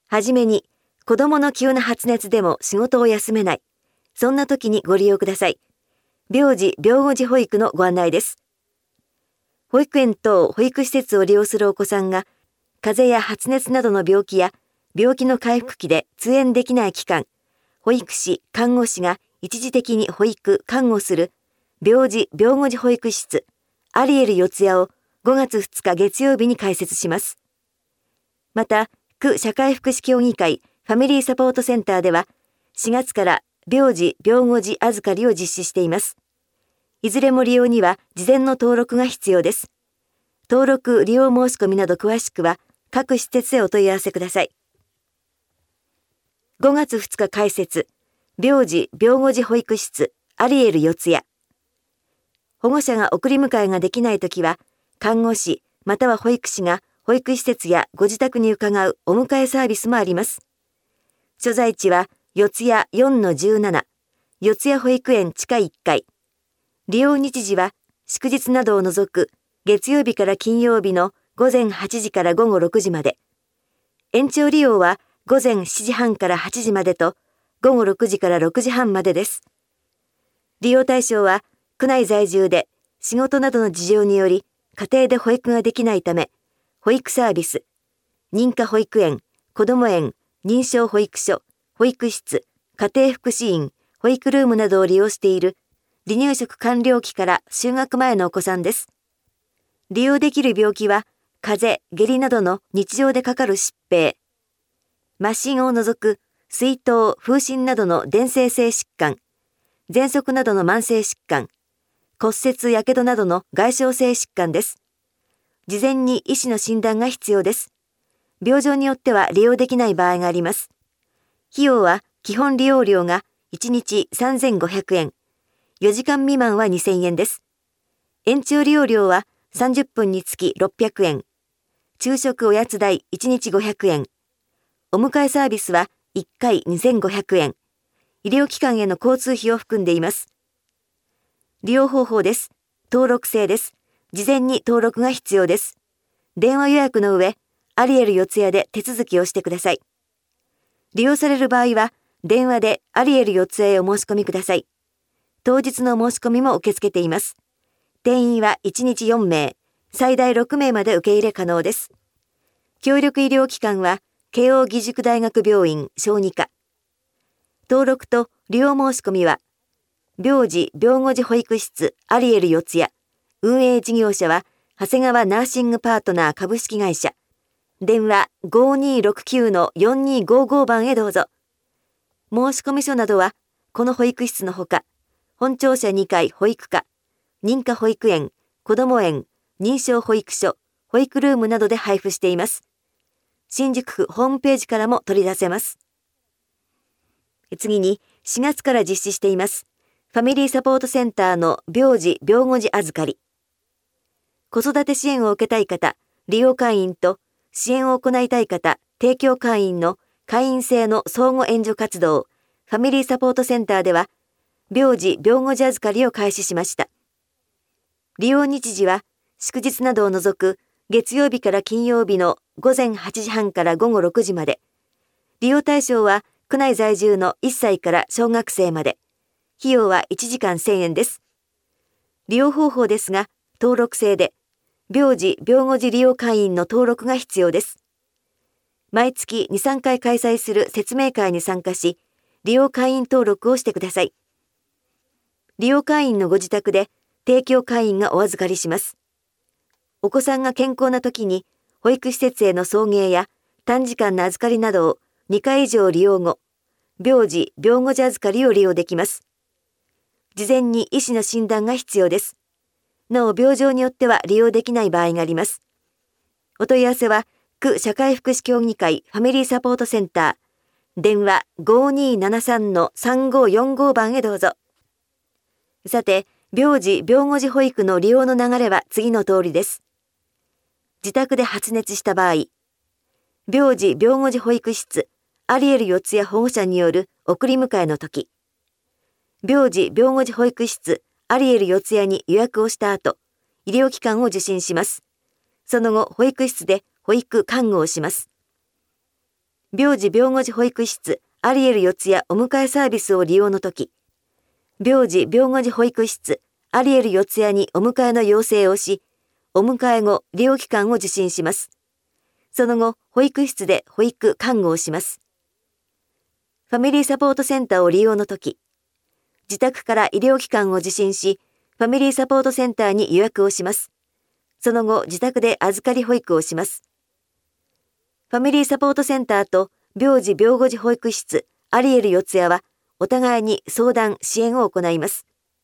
はじめに、子供の急な発熱でも仕事を休めない。そんな時にご利用ください。病児・病後児保育のご案内です。保育園等保育施設を利用するお子さんが、風邪や発熱などの病気や病気の回復期で通園できない期間、保育士・看護師が一時的に保育・看護する病児・病後児保育室アリエル四谷を5月2日月曜日に開設します。また、区社会福祉協議会ファミリーサポートセンターでは4月から病児・病後児預かりを実施しています。いずれも利用には事前の登録が必要です。登録・利用申し込みなど詳しくは各施設へお問い合わせください。5月2日開設、病児・病後児保育室アリエル四谷。保護者が送り迎えができないときは、看護師または保育士が保育施設やご自宅に伺うお迎えサービスもあります。所在地は四谷 4-17、四谷保育園地下1階。利用日時は祝日などを除く月曜日から金曜日の午前8時から午後6時まで。延長利用は午前7時半から8時までと午後6時から6時半までです。利用対象は区内在住で仕事などの事情により家庭で保育ができないため、保育サービス、認可保育園、こども園、認証保育所、保育室、家庭福祉院、保育ルームなどを利用している離乳食完了期から就学前のお子さんです。利用できる病気は風邪、下痢などの日常でかかる疾病、麻疹を除く水痘、風疹などの伝染性疾患、喘息などの慢性疾患、骨折・やけどなどの外傷性疾患です。事前に医師の診断が必要です。病状によっては利用できない場合があります。費用は基本利用料が1日3500円、4時間未満は2000円です。延長利用料は30分につき600円、昼食おやつ代1日500円、お迎えサービスは1回2500円、医療機関への交通費を含んでいます。利用方法です。登録制です。事前に登録が必要です。電話予約の上、アリエル四谷で手続きをしてください。利用される場合は、電話でアリエル四谷へお申し込みください。当日の申し込みも受け付けています。定員は1日4名、最大6名まで受け入れ可能です。協力医療機関は、慶應義塾大学病院小児科。登録と利用申し込みは、病児・病後児保育室アリエル四谷。運営事業者は、長谷川ナーシングパートナー株式会社。電話 5269-4255 番へどうぞ。申込書などは、この保育室のほか、本庁舎2階保育課、認可保育園、こども園、認証保育所、保育ルームなどで配布しています。新宿区ホームページからも取り出せます。次に、4月から実施しています。ファミリーサポートセンターの病児・病後児預かり。子育て支援を受けたい方、利用会員と支援を行いたい方、提供会員の会員制の相互援助活動、ファミリーサポートセンターでは、病児・病後児預かりを開始しました。利用日時は、祝日などを除く月曜日から金曜日の午前8時半から午後6時まで。利用対象は、区内在住の1歳から小学生まで。費用は1時間1000円です。利用方法ですが、登録制で、病児・病後児利用会員の登録が必要です。毎月2、3回開催する説明会に参加し、利用会員登録をしてください。利用会員のご自宅で、提供会員がお預かりします。お子さんが健康な時に、保育施設への送迎や短時間の預かりなどを2回以上利用後、病児・病後児預かりを利用できます。事前に医師の診断が必要です。なお、病状によっては利用できない場合があります。お問い合わせは、区社会福祉協議会ファミリーサポートセンター、電話 5273-3545 番へどうぞ。さて、病児・病後児保育の利用の流れは次の通りです。自宅で発熱した場合、病児・病後児保育室アリエル四谷保護者による送り迎えの時、病児・病後児保育室アリエル四谷に予約をした後、医療機関を受診します。その後、保育室で保育看護をします。 病児病後児保育室アリエル四谷お迎えサービスを利用のとき、病児病後児保育室アリエル四谷にお迎えの要請をし、お迎え後、利用機関を受診します。その後、保育室で保育看護をします。ファミリーサポートセンターを利用のとき、自宅から医療機関を受診し、ファミリーサポートセンターに予約をします。その後、自宅で預かり保育をします。ファミリーサポートセンターと病児病後児保育室アリエル四谷は、お互いに相談・支援を行います。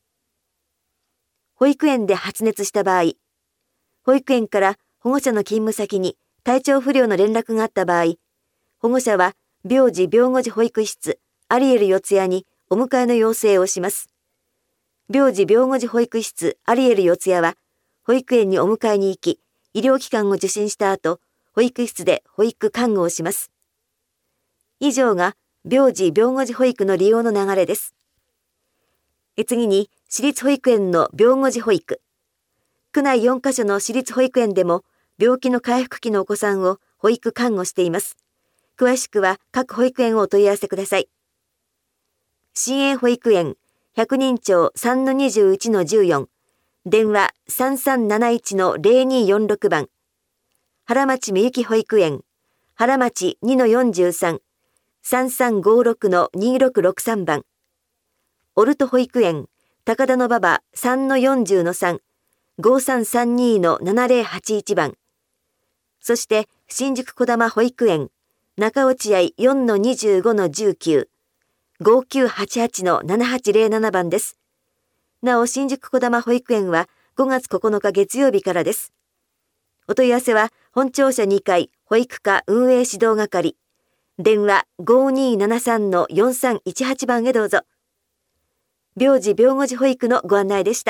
保育園で発熱した場合、保育園から保護者の勤務先に体調不良の連絡があった場合、保護者は病児病後児保育室アリエル四谷にお迎えの要請をします。病児病後児保育室アリエル四谷は、保育園にお迎えに行き、医療機関を受診した後、保育室で保育看護をします。以上が病児病後児保育の利用の流れです。次に、私立保育園の病後児保育。区内4カ所の私立保育園でも病気の回復期のお子さんを保育看護しています。詳しくは各保育園をお問い合わせください。新栄保育園百人町 3-21-14 電話 3371-0246 番原町みゆき保育園原町 2-43 3356-2663 番オルト保育園高田馬場 3-40-3 5332-7081 番。そして、新宿小玉保育園、中落合 4-25-19、5988-7807 番です。なお、新宿小玉保育園は5月9日月曜日からです。お問い合わせは、本庁舎2階保育課運営指導係、電話 5273-4318 番へどうぞ。病児病後児保育のご案内でした。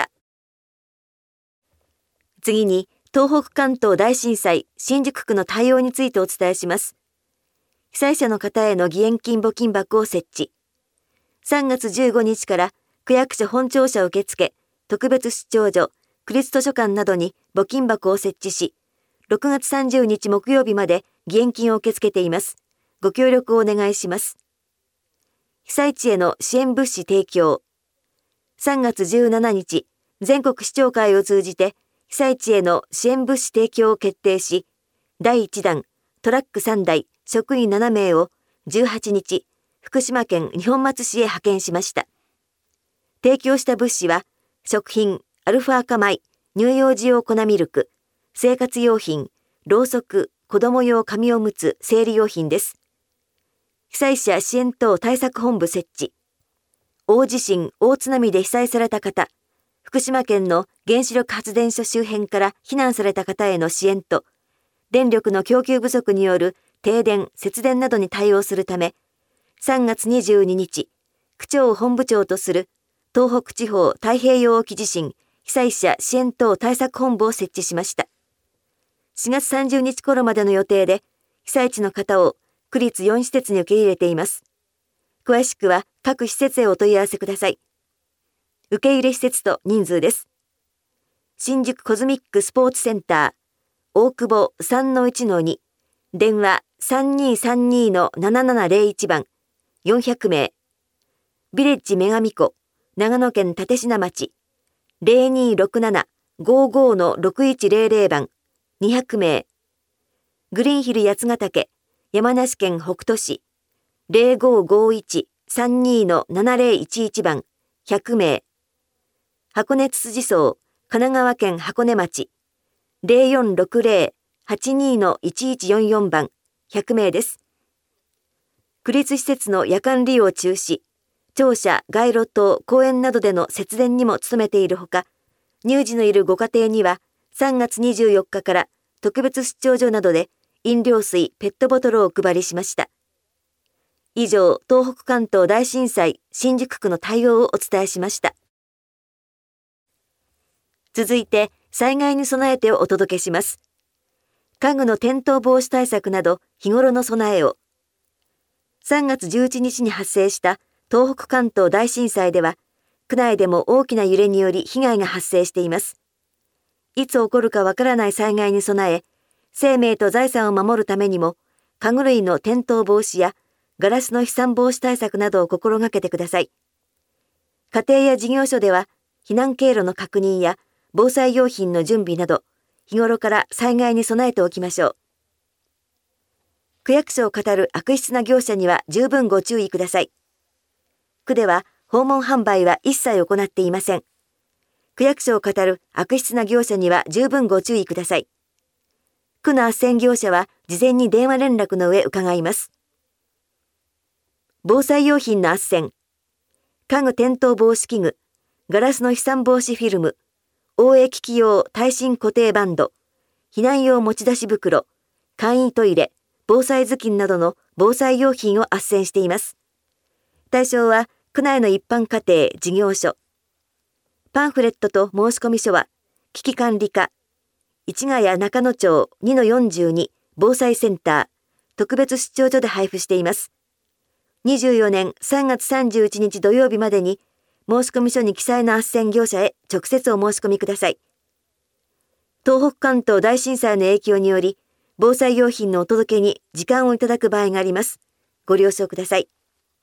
次に、東北関東大震災新宿区の対応についてお伝えします。被災者の方への義援金募金箱を設置。3月15日から区役所本庁舎受付、特別出張所、区立図書館などに募金箱を設置し、6月30日木曜日まで義援金を受け付けています。ご協力をお願いします。被災地への支援物資提供。3月17日、全国市長会を通じて、被災地への支援物資提供を決定し、第1弾トラック3台、職員7名を18日、福島県二本松市へ派遣しました。提供した物資は、食品、アルファ化米、乳幼児用粉ミルク、生活用品、ろうそく、子供用紙おむつ、生理用品です。被災者支援等対策本部設置。大地震、大津波で被災された方、福島県の原子力発電所周辺から避難された方への支援と、電力の供給不足による停電・節電などに対応するため、3月22日、区長を本部長とする東北地方太平洋沖地震被災者支援等対策本部を設置しました。4月30日頃までの予定で、被災地の方を区立4施設に受け入れています。詳しくは各施設へお問い合わせください。受け入れ施設と人数です。新宿コズミックスポーツセンター、大久保 3-1-2、電話 3232-7701 番、400名。ビレッジ女神湖、長野県立科町、0267-55-6100 番、200名。グリーンヒル八ヶ岳、山梨県北杜市、0551-32-7011 番、100名。箱根つつじ荘、神奈川県箱根町、0460-82-1144 番、100名です。区立施設の夜間利用中止、庁舎、街路灯、公園などでの節電にも努めているほか、乳児のいるご家庭には3月24日から特別出張所などで飲料水、ペットボトルをお配りしました。以上、東北関東大震災新宿区の対応をお伝えしました。続いて、災害に備えてをお届けします。家具の転倒防止対策など日頃の備えを。3月11日に発生した東北関東大震災では、区内でも大きな揺れにより被害が発生しています。いつ起こるかわからない災害に備え、生命と財産を守るためにも、 家具類の転倒防止やガラスの飛散防止対策などを心がけてください。家庭や事業所では避難経路の確認や防災用品の準備など日頃から災害に備えておきましょう。区役所を語る悪質な業者には十分ご注意ください。区では訪問販売は一切行っていません。区役所を語る悪質な業者には十分ご注意ください。区の斡旋業者は事前に電話連絡の上伺います。防災用品の斡旋、家具転倒防止器具、ガラスの飛散防止フィルム、応援機器用耐震固定バンド、避難用持ち出し袋、簡易トイレ、防災頭巾などの防災用品を斡旋しています。対象は区内の一般家庭、事業所。パンフレットと申込書は危機管理課、市ヶ谷中野町 2-42 防災センター、特別出張所で配布しています。24年3月31日土曜日までに申込書に記載の斡旋業者へ直接お申し込みください。東北関東大震災の影響により防災用品のお届けに時間をいただく場合があります。ご了承ください。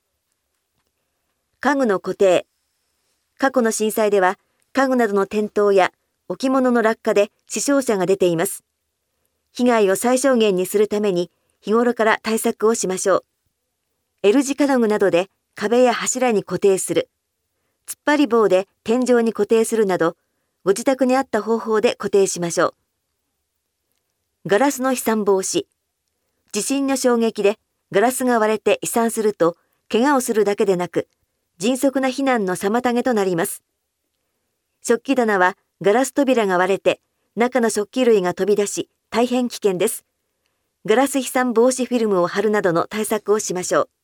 家具の固定。過去の震災では家具などの転倒や置物の落下で死傷者が出ています。被害を最小限にするために日頃から対策をしましょう。L 字金具などで壁や柱に固定する。突っ張り棒で天井に固定するなど、ご自宅に合った方法で固定しましょう。ガラスの飛散防止。地震の衝撃でガラスが割れて飛散すると、怪我をするだけでなく、迅速な避難の妨げとなります。食器棚はガラス扉が割れて、中の食器類が飛び出し、大変危険です。ガラス飛散防止フィルムを貼るなどの対策をしましょう。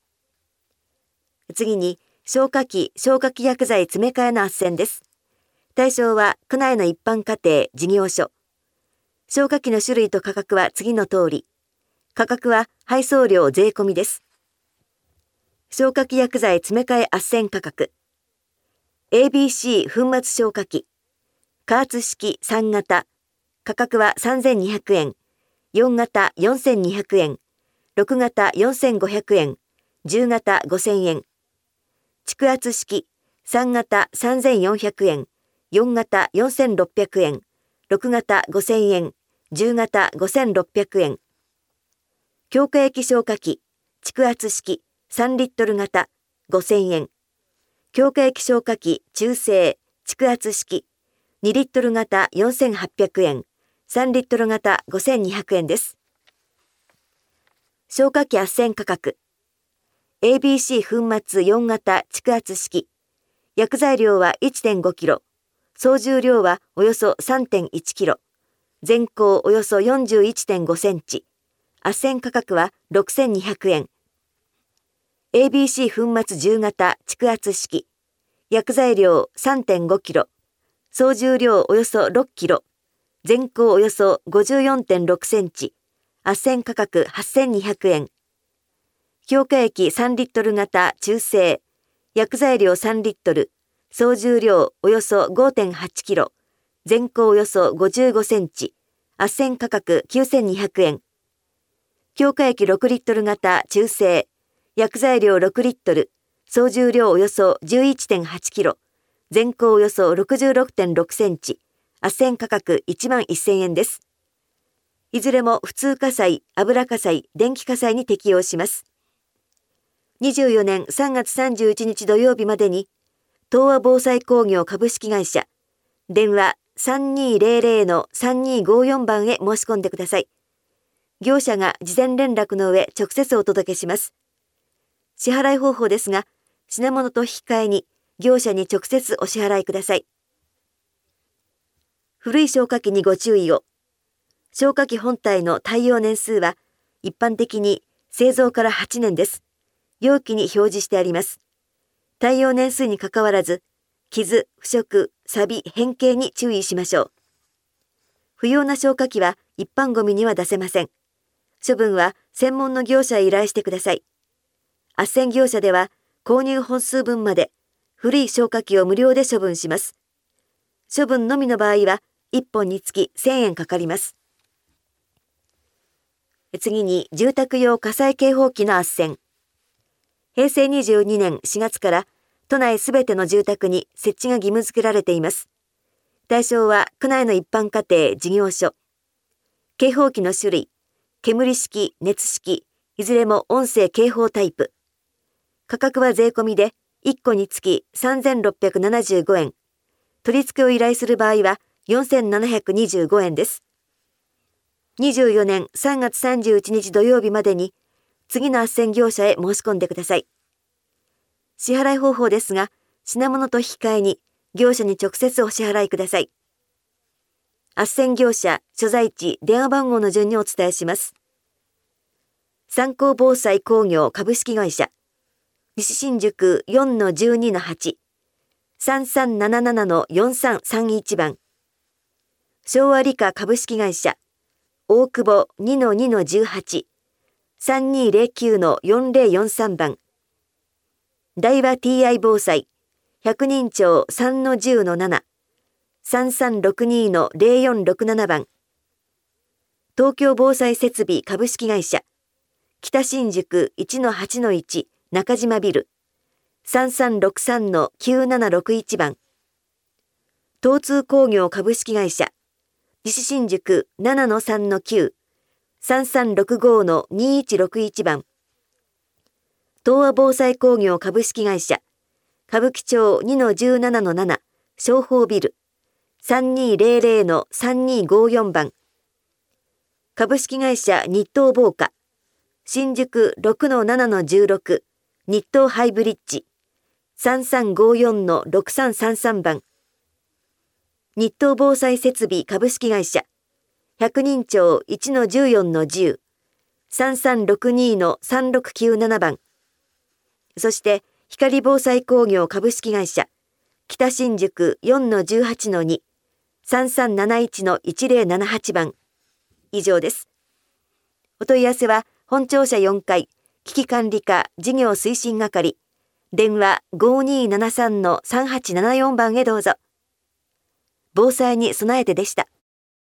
次に、消火器、消火器薬剤詰め替えの斡旋です。対象は区内の一般家庭、事業所。消火器の種類と価格は次の通り。価格は配送料税込みです。消火器薬剤詰め替え斡旋価格。ABC 粉末消火器。加圧式3型。価格は3200円。4型4200円。6型4500円。10型5000円。蓄圧式3型3400円。4型4600円。6型5000円。10型5600円。強化液消火器蓄圧式3リットル型5000円。強化液消火器中性蓄圧式2リットル型4800円。3リットル型5200円です。消火器斡旋価格。ABC 粉末4型蓄圧式。薬剤量は 1.5 キロ。総重量はおよそ 3.1 キロ。全高およそ 41.5 センチ。斡旋価格は6200円。ABC 粉末10型蓄圧式。薬剤量 3.5 キロ。総重量およそ6キロ。全高およそ 54.6 センチ。斡旋価格8200円。強化液3リットル型中性。薬剤量3リットル。総重量およそ 5.8 キロ。全高およそ55センチ。斡旋価格9200円。強化液6リットル型中性。薬剤量6リットル。総重量およそ 11.8 キロ。全高およそ 66.6 センチ。斡旋価格11000円です。いずれも普通火災、油火災、電気火災に適用します。24年3月31日土曜日までに、東和防災工業株式会社、電話 3200-3254 番へ申し込んでください。業者が事前連絡の上直接お届けします。支払い方法ですが、品物と引き換えに業者に直接お支払いください。古い消火器にご注意を。消火器本体の耐用年数は一般的に製造から8年です。容器に表示してあります。耐用年数にかかわらず、傷、腐食、錆、変形に注意しましょう。不要な消火器は一般ゴミには出せません。処分は専門の業者へ依頼してください。斡旋業者では購入本数分まで古い消火器を無料で処分します。処分のみの場合は1本につき1000円かかります。 次に住宅用火災警報器の斡旋。平成22年4月から都内すべての住宅に設置が義務付けられています。対象は区内の一般家庭、事業所。警報器の種類、煙式、熱式、いずれも音声警報タイプ。価格は税込みで1個につき3675円。取り付けを依頼する場合は4725円です。24年3月31日土曜日までに次の斡旋業者へ申し込んでください。支払い方法ですが、品物と引き換えに業者に直接お支払いください。斡旋業者、所在地、電話番号の順にお伝えします。三幸防災工業株式会社、西新宿 4-12-8、3377-4331番。昭和理科株式会社、大久保 2-2-18、3209-4043番。大和 TI 防災、百人町 3-10-7、3362-0467番。東京防災設備株式会社、北新宿 1-8-1 中島ビル、3363-9761番。東通工業株式会社、西新宿 7-3-9、3365-2161番。東和防災工業株式会社、歌舞伎町 2-17-7、商法ビル、3200-3254番。株式会社日東防火、新宿 6-7-16、日東ハイブリッジ、3354-6333番。日東防災設備株式会社、百人町 1-14-10、3362-3697番。そして、光防災工業株式会社、北新宿 4-18-2、3371-1078番。以上です。お問い合わせは、本庁舎4階、危機管理課事業推進係、電話 5273-3874 番へどうぞ。防災に備えてでした。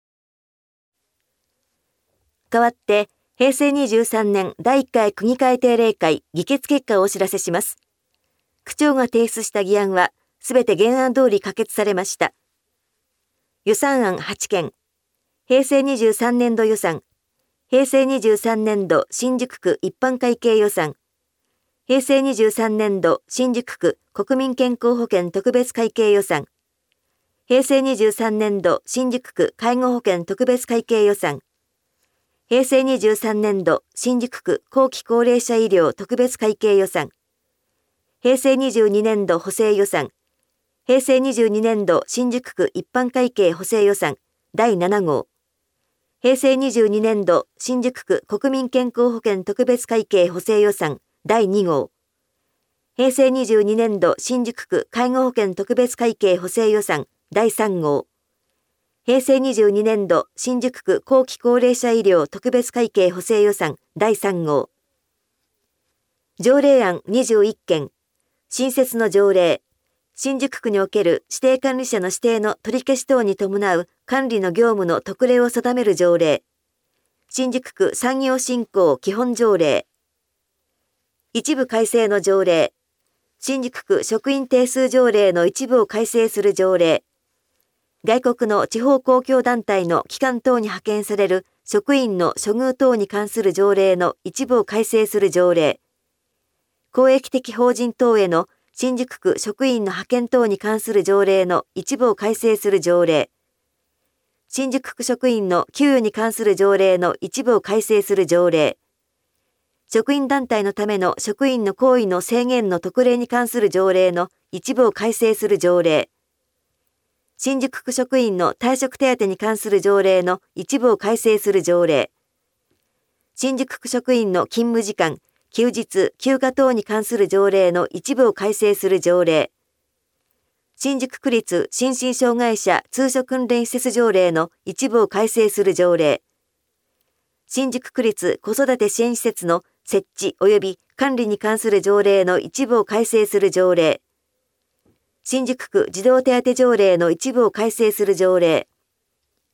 代わって、平成23年第1回区議会定例会議決結果をお知らせします。区長が提出した議案は、すべて原案通り可決されました。予算案8件、平成23年度予算、平成23年度新宿区一般会計予算、平成23年度新宿区国民健康保険特別会計予算、平成23年度新宿区介護保険特別会計予算、平成23年度新宿区後期高齢者医療特別会計予算、平成22年度補正予算、平成22年度新宿区一般会計補正予算第7号、平成22年度新宿区国民健康保険特別会計補正予算第2号、平成22年度新宿区介護保険特別会計補正予算第3号、平成22年度新宿区後期高齢者医療特別会計補正予算第3号。条例案21件、新設の条例、新宿区における指定管理者の指定の取り消し等に伴う管理の業務の特例を定める条例、新宿区産業振興基本条例、一部改正の条例、新宿区職員定数条例の一部を改正する条例、外国の地方公共団体の機関等に派遣される職員の処遇等に関する条例の一部を改正する条例、公益的法人等への新宿区職員の派遣等に関する条例の一部を改正する条例、新宿区職員の給与に関する条例の一部を改正する条例、職員団体のための職員の行為の制限の特例に関する条例の一部を改正する条例、新宿区職員の退職手当に関する条例の一部を改正する条例、新宿区職員の勤務時間、休日、休暇等に関する条例の一部を改正する条例、新宿区立心身障害者通所訓練施設条例の一部を改正する条例、新宿区立子育て支援施設の設置及び管理に関する条例の一部を改正する条例、新宿区児童手当条例の一部を改正する条例、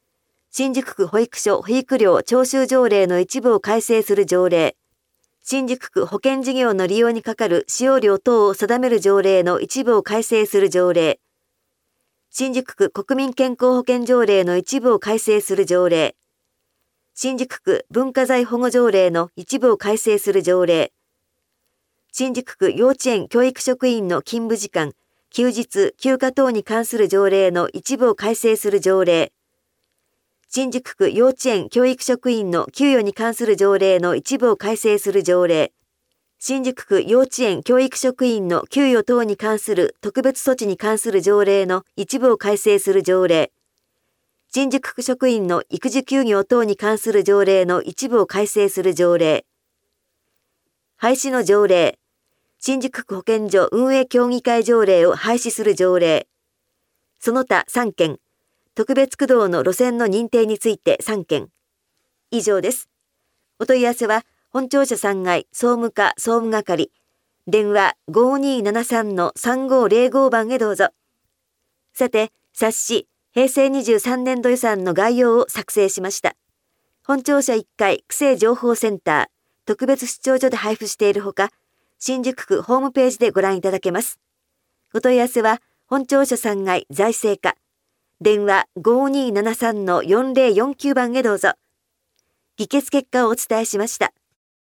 新宿区保育所保育料徴収条例の一部を改正する条例、新宿区保険事業の利用にかかる使用料等を定める条例の一部を改正する条例、新宿区国民健康保険条例の一部を改正する条例、新宿区文化財保護条例の一部を改正する条例、新宿区幼稚園教育職員の勤務時間、休日、休暇等に関する条例の一部を改正する条例、新宿区幼稚園教育職員の給与に関する条例の一部を改正する条例、新宿区幼稚園教育職員の給与等に関する特別措置に関する条例の一部を改正する条例、新宿区職員の育児休業等に関する条例の一部を改正する条例、廃止の条例、新宿区保健所運営協議会条例を廃止する条例、その他3件、特別区道の路線の認定について3件。以上です。お問い合わせは、本庁舎3階総務課総務係、電話 5273-3505 番へどうぞ。さて、冊子、平成23年度予算の概要を作成しました。本庁舎1階区政情報センター、特別出張所で配布しているほか、新宿区ホームページでご覧いただけます。お問い合わせは、本庁舎3階財政課、電話 5273-4049 番へどうぞ。議決結果をお伝えしました。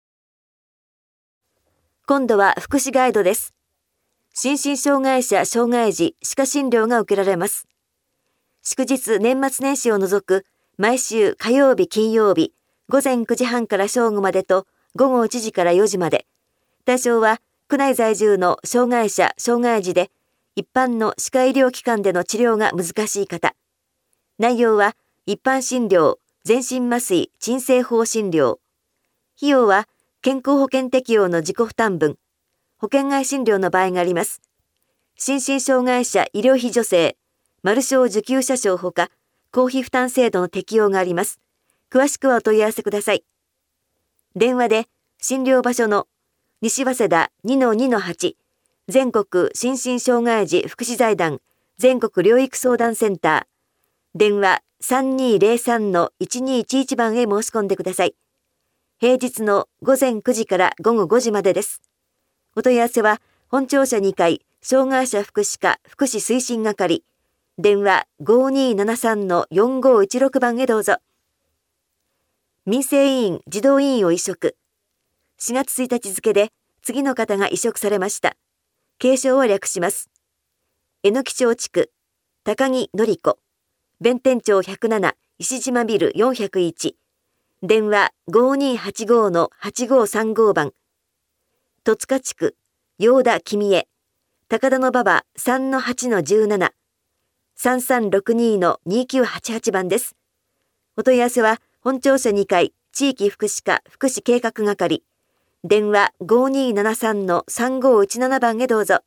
今度は福祉ガイドです。心身障害者障害児歯科診療が受けられます。祝日年末年始を除く毎週火曜日金曜日午前9時半から正午までと午後1時から4時まで。対象は区内在住の障害者障害児で一般の歯科医療機関での治療が難しい方。内容は一般診療、全身麻酔、鎮静法診療。費用は健康保険適用の自己負担分。保険外診療の場合があります。心身障害者医療費助成、マル症受給者証ほか、公費負担制度の適用があります。詳しくはお問い合わせください。電話で診療場所の西早稲田 2-2-8 全国心身障害児福祉財団全国療育相談センター、電話 3203-1211 番へ申し込んでください。平日の午前9時から午後5時までです。お問い合わせは本庁舎2階障害者福祉課福祉推進係、電話 5273-4516 番へどうぞ。民生委員児童委員を移植。4月1日付で次の方が移植されました。継承を略します。榎町地区、高木典子、弁天町107、石島ビル401、電話 5285-8535 番。戸塚地区、陽田君江、高田馬場 3-8-17、3362-2988 番です。お問い合わせは本庁舎2階地域福祉課福祉計画係、電話 5273-3517 番へどうぞ。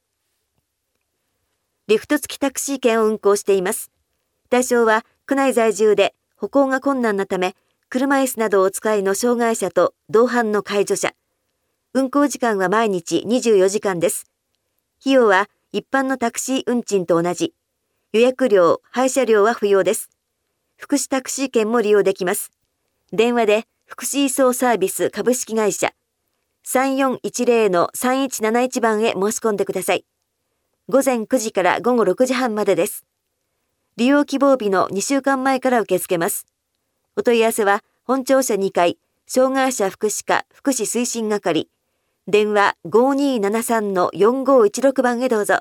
リフト付きタクシー券を運行しています。対象は区内在住で歩行が困難なため、車椅子などをお使いの障害者と同伴の介助者。運行時間は毎日24時間です。費用は一般のタクシー運賃と同じ。予約料、配車料は不要です。福祉タクシー券も利用できます。電話で福祉移送サービス株式会社 3410-3171 番へ申し込んでください。午前9時から午後6時半までです。利用希望日の2週間前から受け付けます。お問い合わせは本庁舎2階障害者福祉課福祉推進係、電話 5273-4516 番へどうぞ。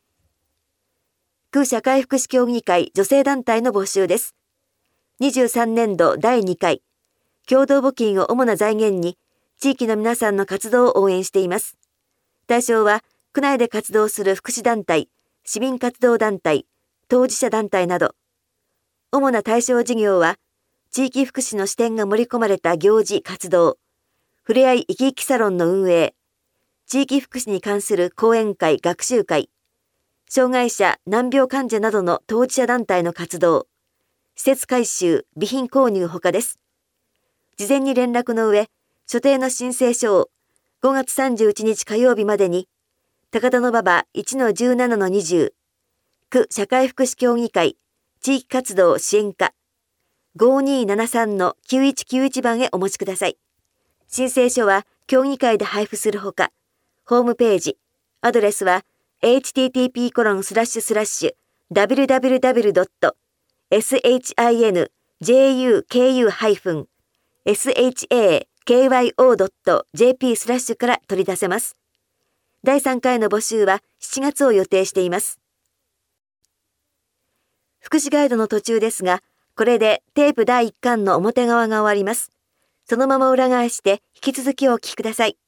区社会福祉協議会女性団体の募集です。23年度第2回共同募金を主な財源に地域の皆さんの活動を応援しています。対象は区内で活動する福祉団体、市民活動団体、当事者団体など。主な対象事業は地域福祉の視点が盛り込まれた行事活動、ふれあい生き生きサロンの運営、地域福祉に関する講演会学習会、障害者難病患者などの当事者団体の活動、施設改修備品購入ほかです。事前に連絡の上、所定の申請書を5月31日火曜日までに高田馬場 1-17-20 区社会福祉協議会地域活動支援課 5273-9191番へお持ちください。申請書は協議会で配布するほか、ホームページ、アドレスは http://www.shinjuku-shakyo.jp/ から取り出せます。第3回の募集は7月を予定しています。福祉ガイドの途中ですが、これでテープ第1巻の表側が終わります。そのまま裏返して引き続きお聞きください。